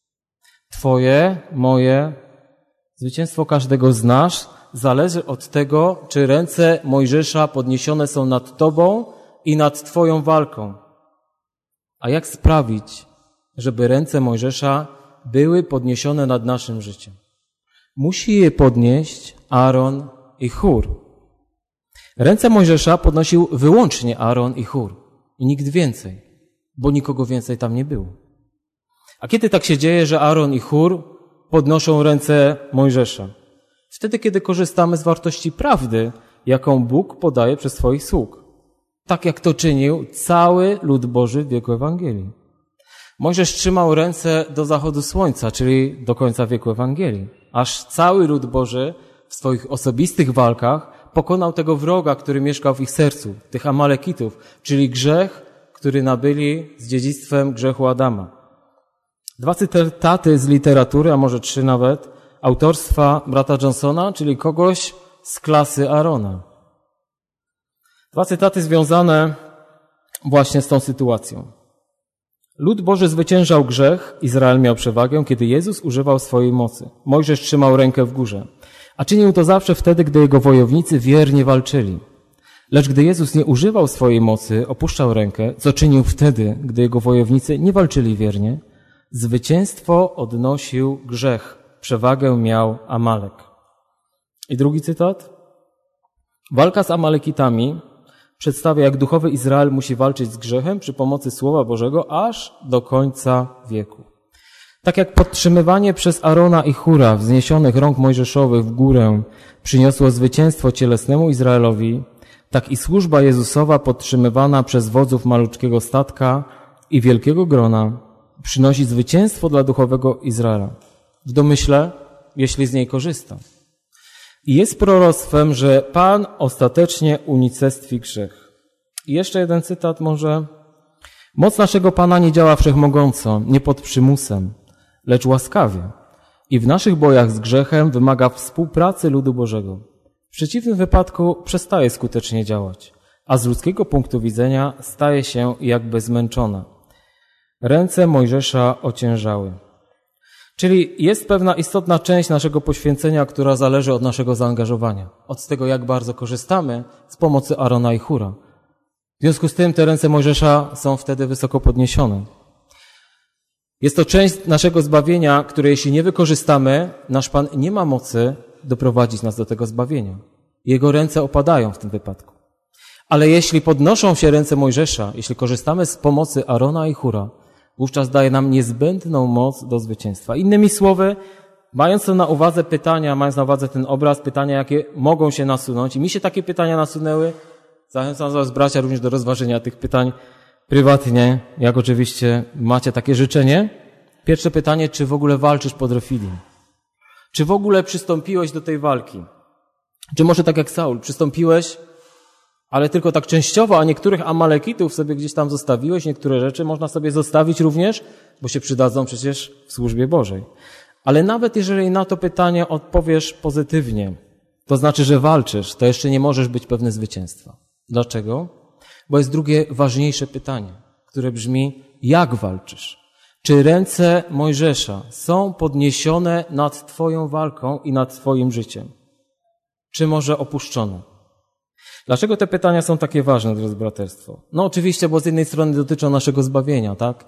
Twoje, moje, zwycięstwo każdego z nas zależy od tego, czy ręce Mojżesza podniesione są nad tobą i nad twoją walką. A jak sprawić, żeby ręce Mojżesza były podniesione nad naszym życiem? Musi je podnieść Aaron i Hur. Ręce Mojżesza podnosił wyłącznie Aaron i Hur. I nikt więcej, bo nikogo więcej tam nie było. A kiedy tak się dzieje, że Aaron i Hur podnoszą ręce Mojżesza? Wtedy, kiedy korzystamy z wartości prawdy, jaką Bóg podaje przez swoich sług. Tak jak to czynił cały lud Boży w wieku Ewangelii. Mojżesz trzymał ręce do zachodu słońca, czyli do końca wieku Ewangelii. Aż cały lud Boży w swoich osobistych walkach pokonał tego wroga, który mieszkał w ich sercu, tych Amalekitów, czyli grzech, który nabyli z dziedzictwem grzechu Adama. 2 cytaty z literatury, a może 3 nawet, autorstwa brata Johnsona, czyli kogoś z klasy Aarona. 2 cytaty związane właśnie z tą sytuacją. Lud Boży zwyciężał grzech, Izrael miał przewagę, kiedy Jezus używał swojej mocy. Mojżesz trzymał rękę w górze, a czynił to zawsze wtedy, gdy jego wojownicy wiernie walczyli. Lecz gdy Jezus nie używał swojej mocy, opuszczał rękę, co czynił wtedy, gdy jego wojownicy nie walczyli wiernie, zwycięstwo odnosił grzech, przewagę miał Amalek. I drugi cytat. Walka z Amalekitami przedstawia, jak duchowy Izrael musi walczyć z grzechem przy pomocy Słowa Bożego aż do końca wieku. Tak jak podtrzymywanie przez Aarona i Hura wzniesionych rąk mojżeszowych w górę przyniosło zwycięstwo cielesnemu Izraelowi, tak i służba Jezusowa podtrzymywana przez wodzów maluczkiego statka i wielkiego grona przynosi zwycięstwo dla duchowego Izraela. W domyśle, jeśli z niej korzysta. I jest proroctwem, że Pan ostatecznie unicestwi grzech. I jeszcze jeden cytat może. Moc naszego Pana nie działa wszechmogąco, nie pod przymusem, lecz łaskawie. I w naszych bojach z grzechem wymaga współpracy ludu Bożego. W przeciwnym wypadku przestaje skutecznie działać, a z ludzkiego punktu widzenia staje się jakby zmęczona. Ręce Mojżesza ociężały. Czyli jest pewna istotna część naszego poświęcenia, która zależy od naszego zaangażowania. Od tego, jak bardzo korzystamy z pomocy Arona i Hura. W związku z tym te ręce Mojżesza są wtedy wysoko podniesione. Jest to część naszego zbawienia, które jeśli nie wykorzystamy, nasz Pan nie ma mocy doprowadzić nas do tego zbawienia. Jego ręce opadają w tym wypadku. Ale jeśli podnoszą się ręce Mojżesza, jeśli korzystamy z pomocy Arona i Hura, wówczas daje nam niezbędną moc do zwycięstwa. Innymi słowy, mając to na uwadze pytania, mając na uwadze ten obraz, pytania, jakie mogą się nasunąć, i mi się takie pytania nasunęły, zachęcam was, bracia, również do rozważenia tych pytań prywatnie, jak oczywiście macie takie życzenie. Pierwsze pytanie, czy w ogóle walczysz pod Refidim? Czy w ogóle przystąpiłeś do tej walki? Czy może tak jak Saul, przystąpiłeś, ale tylko tak częściowo, a niektórych Amalekitów sobie gdzieś tam zostawiłeś, niektóre rzeczy można sobie zostawić również, bo się przydadzą przecież w służbie Bożej. Ale nawet jeżeli na to pytanie odpowiesz pozytywnie, to znaczy, że walczysz, to jeszcze nie możesz być pewny zwycięstwa. Dlaczego? Bo jest drugie, ważniejsze pytanie, które brzmi, jak walczysz? Czy ręce Mojżesza są podniesione nad twoją walką i nad twoim życiem? Czy może opuszczone? Dlaczego te pytania są takie ważne, drodzy braterstwo? No oczywiście, bo z jednej strony dotyczą naszego zbawienia, tak?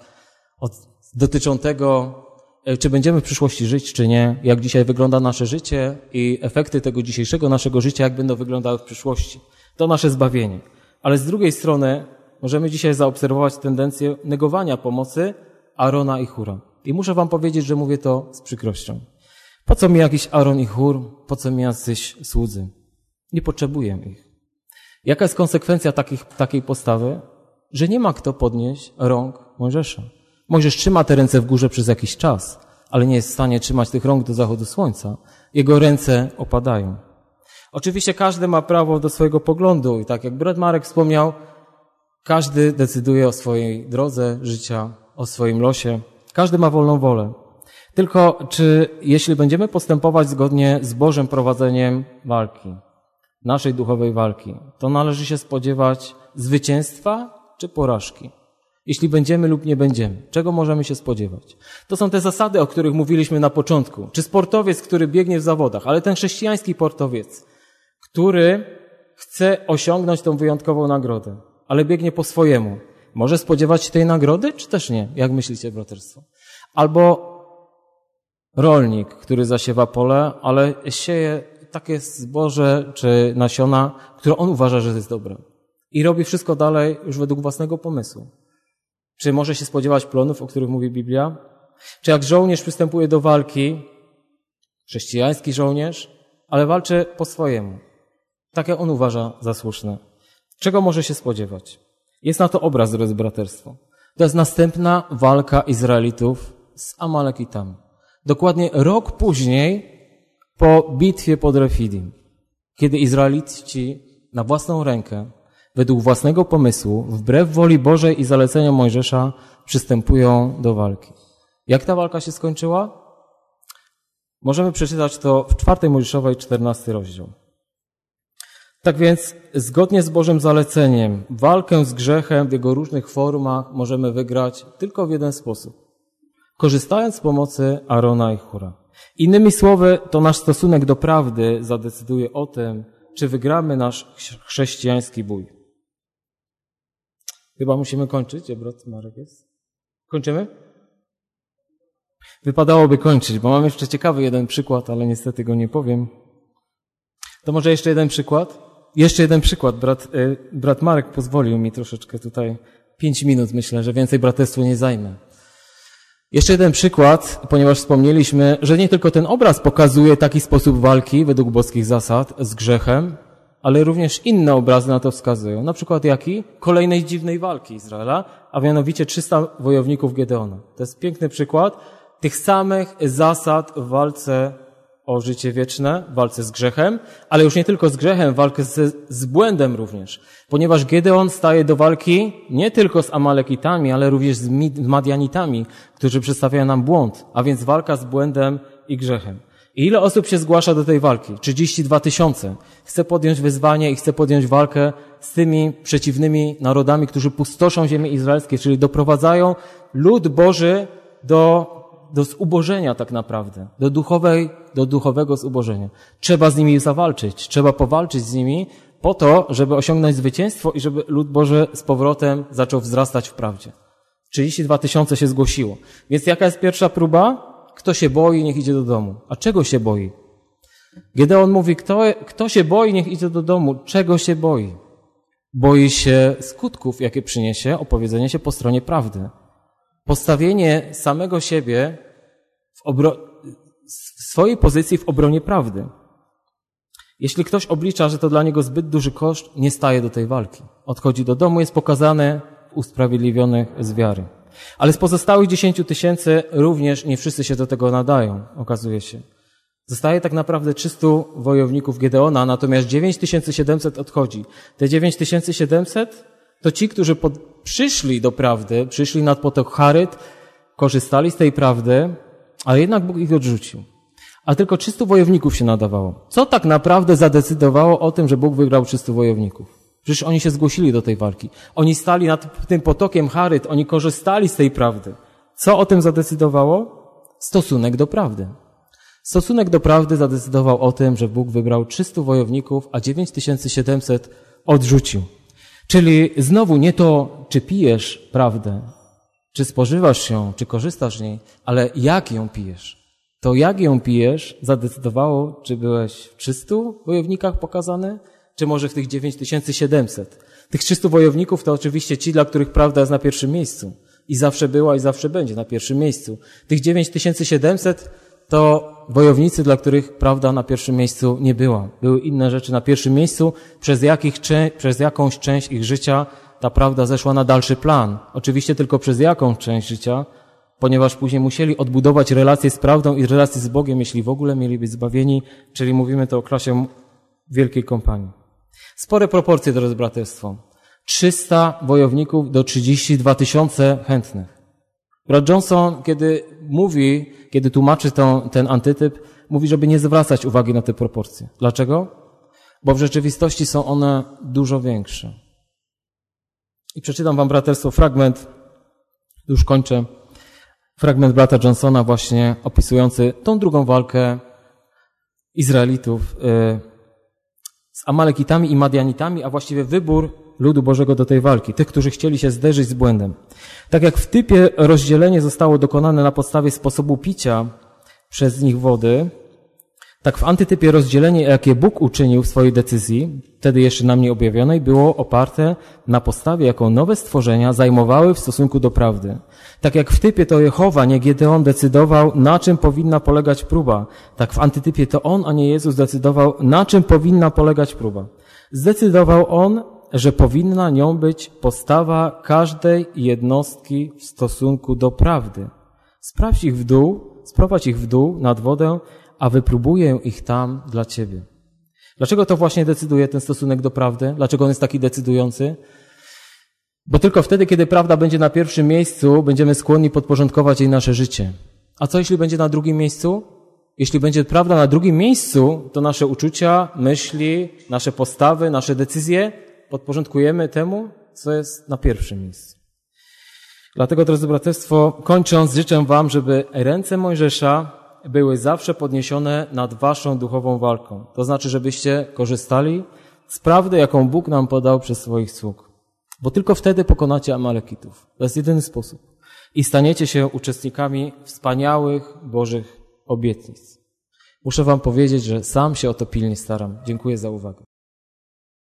Dotyczą tego, czy będziemy w przyszłości żyć, czy nie, jak dzisiaj wygląda nasze życie i efekty tego dzisiejszego naszego życia, jak będą wyglądały w przyszłości. To nasze zbawienie. Ale z drugiej strony możemy dzisiaj zaobserwować tendencję negowania pomocy Arona i Hura. I muszę wam powiedzieć, że mówię to z przykrością. Po co mi jakiś Aron i Hur? Po co mi jacyś słudzy? Nie potrzebuję ich. Jaka jest konsekwencja takiej postawy? Że nie ma kto podnieść rąk Mojżesza. Mojżesz trzyma te ręce w górze przez jakiś czas, ale nie jest w stanie trzymać tych rąk do zachodu słońca. Jego ręce opadają. Oczywiście każdy ma prawo do swojego poglądu i tak jak brat Marek wspomniał, każdy decyduje o swojej drodze życia, o swoim losie. Każdy ma wolną wolę. Tylko czy jeśli będziemy postępować zgodnie z Bożym prowadzeniem walki, naszej duchowej walki, to należy się spodziewać zwycięstwa czy porażki? Jeśli będziemy lub nie będziemy. Czego możemy się spodziewać? To są te zasady, o których mówiliśmy na początku. Czy sportowiec, który biegnie w zawodach, ale ten chrześcijański sportowiec, który chce osiągnąć tą wyjątkową nagrodę, ale biegnie po swojemu, może spodziewać się tej nagrody, czy też nie? Jak myślicie, braterstwo? Albo rolnik, który zasiewa pole, ale sieje takie zboże czy nasiona, które on uważa, że jest dobre. I robi wszystko dalej już według własnego pomysłu. Czy może się spodziewać plonów, o których mówi Biblia? Czy jak żołnierz przystępuje do walki, chrześcijański żołnierz, ale walczy po swojemu, tak jak on uważa za słuszne? Czego może się spodziewać? Jest na to obraz, drodzy braterstwo. To jest następna walka Izraelitów z Amalekitami. Dokładnie rok później po bitwie pod Refidim, kiedy Izraelici na własną rękę, według własnego pomysłu, wbrew woli Bożej i zaleceniom Mojżesza, przystępują do walki. Jak ta walka się skończyła? Możemy przeczytać to w 4 Mojżeszowej, 14 rozdział. Tak więc, zgodnie z Bożym zaleceniem, walkę z grzechem w jego różnych formach możemy wygrać tylko w jeden sposób. Korzystając z pomocy Arona i Hura. Innymi słowy, to nasz stosunek do prawdy zadecyduje o tym, czy wygramy nasz chrześcijański bój. Chyba musimy kończyć, gdzie brat Marek jest? Kończymy? Wypadałoby kończyć, bo mam jeszcze ciekawy jeden przykład, ale niestety go nie powiem. To może jeszcze jeden przykład? Jeszcze jeden przykład. Brat Marek pozwolił mi troszeczkę tutaj 5 minut, myślę, że więcej braterstwu nie zajmę. Jeszcze jeden przykład, ponieważ wspomnieliśmy, że nie tylko ten obraz pokazuje taki sposób walki według boskich zasad z grzechem, ale również inne obrazy na to wskazują. Na przykład jaki? Kolejnej dziwnej walki Izraela, a mianowicie 300 wojowników Gedeona. To jest piękny przykład tych samych zasad w walce o życie wieczne, w walce z grzechem, ale już nie tylko z grzechem, walkę z błędem również. Ponieważ Gedeon staje do walki nie tylko z Amalekitami, ale również z Madianitami, którzy przedstawiają nam błąd, a więc walka z błędem i grzechem. I ile osób się zgłasza do tej walki? 32 000. Chce podjąć wyzwanie i chce podjąć walkę z tymi przeciwnymi narodami, którzy pustoszą ziemię izraelskie, czyli doprowadzają lud Boży do zubożenia tak naprawdę, do duchowego zubożenia. Trzeba z nimi zawalczyć, trzeba powalczyć z nimi po to, żeby osiągnąć zwycięstwo i żeby lud Boży z powrotem zaczął wzrastać w prawdzie. 32 000 się zgłosiło. Więc jaka jest pierwsza próba? Kto się boi, niech idzie do domu. A czego się boi? Gedeon mówi, kto się boi, niech idzie do domu. Czego się boi? Boi się skutków, jakie przyniesie opowiedzenie się po stronie prawdy. Postawienie samego siebie w swojej pozycji w obronie prawdy. Jeśli ktoś oblicza, że to dla niego zbyt duży koszt, nie staje do tej walki. Odchodzi do domu, jest pokazany usprawiedliwionych z wiary. Ale z pozostałych 10 000 również nie wszyscy się do tego nadają, okazuje się. Zostaje tak naprawdę 300 wojowników Gedeona, natomiast 9700 odchodzi. Te 9700 to ci, którzy przyszli do prawdy, przyszli nad potok Charyt, korzystali z tej prawdy, ale jednak Bóg ich odrzucił. A tylko 300 wojowników się nadawało. Co tak naprawdę zadecydowało o tym, że Bóg wygrał 300 wojowników? Przecież oni się zgłosili do tej walki. Oni stali nad tym potokiem Charyt, oni korzystali z tej prawdy. Co o tym zadecydowało? Stosunek do prawdy. Stosunek do prawdy zadecydował o tym, że Bóg wybrał 300 wojowników, a 9700 odrzucił. Czyli znowu nie to, czy pijesz prawdę, czy spożywasz ją, czy korzystasz z niej, ale jak ją pijesz. To jak ją pijesz zadecydowało, czy byłeś w 300 wojownikach pokazany, czy może w tych 9700. Tych 300 wojowników to oczywiście ci, dla których prawda jest na pierwszym miejscu. I zawsze była i zawsze będzie na pierwszym miejscu. Tych 9700 to wojownicy, dla których prawda na pierwszym miejscu nie była. Były inne rzeczy na pierwszym miejscu, przez jakąś część ich życia ta prawda zeszła na dalszy plan. Oczywiście tylko przez jakąś część życia, ponieważ później musieli odbudować relacje z prawdą i relacje z Bogiem, jeśli w ogóle mieli być zbawieni, czyli mówimy to o klasie wielkiej kompanii. Spore proporcje, drodzy braterstwo. 300 wojowników do 32 000 chętnych. Brat Johnson, kiedy tłumaczy ten antytyp, mówi, żeby nie zwracać uwagi na te proporcje. Dlaczego? Bo w rzeczywistości są one dużo większe. I przeczytam wam, braterstwo, fragment, już kończę, fragment brata Johnsona właśnie opisujący tą drugą walkę Izraelitów z Amalekitami i Madianitami, a właściwie wybór ludu Bożego do tej walki, tych, którzy chcieli się zderzyć z błędem. Tak jak w typie rozdzielenie zostało dokonane na podstawie sposobu picia przez nich wody, tak w antytypie rozdzielenie, jakie Bóg uczynił w swojej decyzji, wtedy jeszcze nam nie objawionej, było oparte na postawie, jaką nowe stworzenia zajmowały w stosunku do prawdy. Tak jak w typie to Jehowa, nie Gedeon decydował, na czym powinna polegać próba. Tak w antytypie to on, a nie Jezus decydował, na czym powinna polegać próba. Zdecydował on, że powinna nią być postawa każdej jednostki w stosunku do prawdy. Sprowadź ich w dół nad wodę, a wypróbuję ich tam dla Ciebie. Dlaczego to właśnie decyduje ten stosunek do prawdy? Dlaczego on jest taki decydujący? Bo tylko wtedy, kiedy prawda będzie na pierwszym miejscu, będziemy skłonni podporządkować jej nasze życie. A co jeśli będzie na drugim miejscu? Jeśli będzie prawda na drugim miejscu, to nasze uczucia, myśli, nasze postawy, nasze decyzje podporządkujemy temu, co jest na pierwszym miejscu. Dlatego, drodzy braterstwo, kończąc, życzę wam, żeby ręce Mojżesza były zawsze podniesione nad waszą duchową walką. To znaczy, żebyście korzystali z prawdy, jaką Bóg nam podał przez swoich sług. Bo tylko wtedy pokonacie Amalekitów. To jest jedyny sposób. I staniecie się uczestnikami wspaniałych Bożych obietnic. Muszę wam powiedzieć, że sam się o to pilnie staram. Dziękuję za uwagę.